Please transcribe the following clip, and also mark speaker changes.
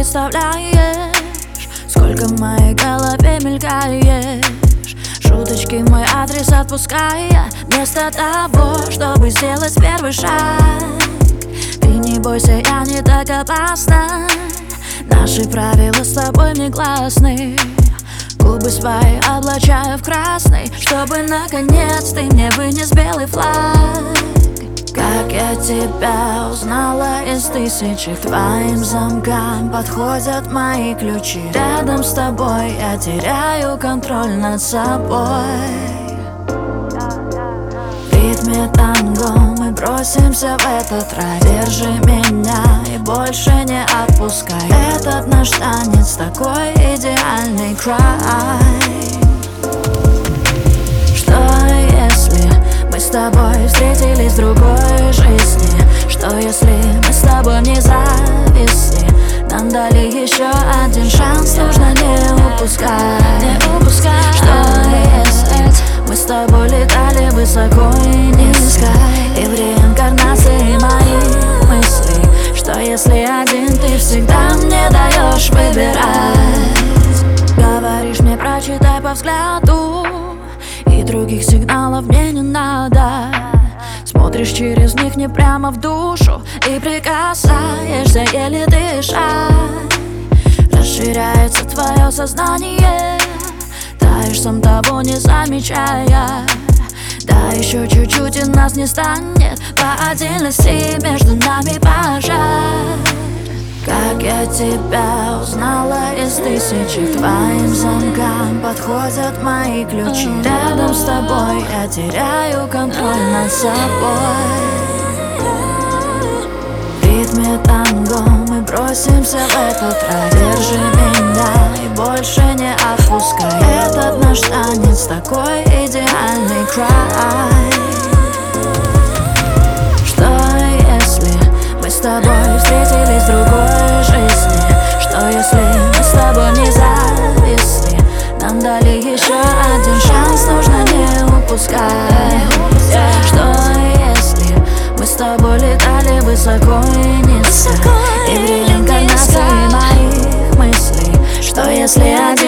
Speaker 1: оставляешь? Сколько в моей голове мелькаешь? Шуточки в мой адрес отпуская, вместо того, чтобы сделать первый шаг. Ты не бойся, я не так опасна. Наши правила с тобой негласны. Губы свои облачаю в красный, чтобы наконец ты мне вынес белый флаг. Как я тебя узнала из тысячи, к твоим замкам подходят мои ключи. Рядом с тобой я теряю контроль над собой. В ритме танго мы бросимся в этот рай. Держи меня и больше не отпускай. Этот наш танец такой идеальный край. Что если мы с тобой встретились в другой жизни? Что если мы с тобой не зависли? Нам дали еще один шанс, нужно не упускать. Что если мы с тобой летали высоко и низко, и в реинкарнации моих мыслей? Что если один ты всегда мне даешь выбирать? Говоришь мне, прочитай по взгляду, и других сигналов мне не надо. Смотришь через них не прямо в душу и прикасаешься, еле дышать. Расширяется твое сознание, таешь, сам того не замечая. Да еще чуть-чуть и нас не станет, по отдельности между нами пожар. Как я тебя узнала из тысячи, к твоим замкам подходят мои ключи. Рядом с тобой я теряю контроль над собой. В ритме танго мы бросимся в этот рай. Держи меня и больше не отпускай. Этот наш танец такой идеальный край. Что если мы с тобой встретились в другой жизни? Что если мы с тобой не зависли? Нам дали еще один шанс, нужно не упускать. Что если мы с тобой летали высоко и низко, и в реинкарнации моих мыслей? Что если один